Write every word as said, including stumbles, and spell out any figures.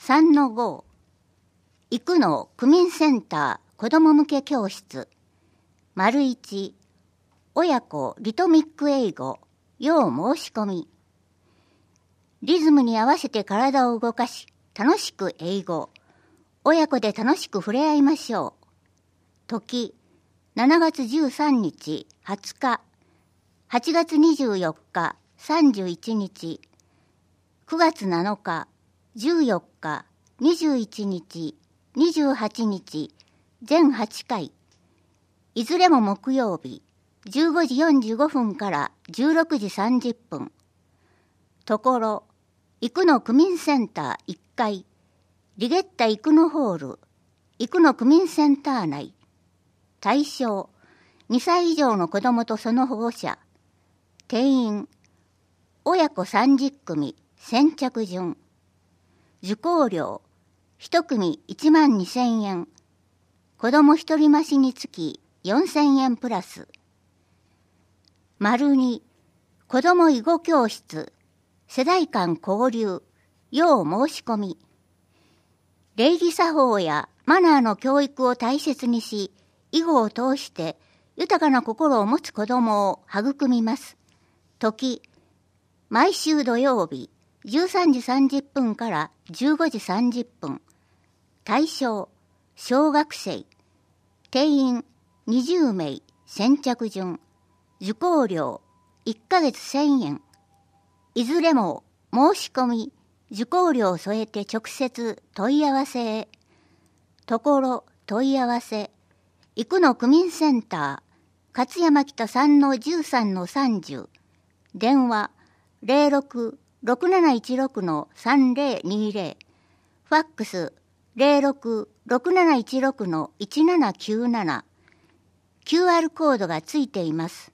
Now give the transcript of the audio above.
さんのご、生野区民センター子ども向け教室。丸いち、親子リトミック英語、要申し込み。リズムに合わせて体を動かし、楽しく英語。親子で楽しく触れ合いましょう。時、しちがつじゅうさんにち、はつか、はちがつにじゅうよっか、さんじゅういちにち、くがつなのか、じゅうよっか、にじゅういちにち、にじゅうはちにち、全はちかい。いずれも木曜日、じゅうごじよんじゅうごふんからじゅうろくじさんじゅっぷん。ところ、生野区民センターいっかい、リゲッタ生野ホール、生野区民センター内。対象、にさい以上の子どもとその保護者。定員、親子さんじゅっくみ、先着順。受講料、いちくみいちまんにせんえん。子ども一人増しにつきよんせんえんプラス。丸に、子ども囲碁教室、世代間交流、要申し込み。礼儀作法やマナーの教育を大切にし、囲碁を通して豊かな心を持つ子どもを育みます。時、毎週土曜日、じゅうさんじさんじゅっぷんからじゅうごじさんじゅっぷん。対象、小学生。定員、にじゅうめい、先着順。受講料、いっかげつせんえん。いずれも申し込み、受講料を添えて直接問い合わせへ。ところ問い合わせ、生野区民センター、勝山北 さんのじゅうさんのさんじゅう。電話、ゼロろく ろくなないちろくのさんぜろにぜろ。ファックス、ゼロろく ろくなないちろくのいちななきゅうなな。キューアール コードがついています。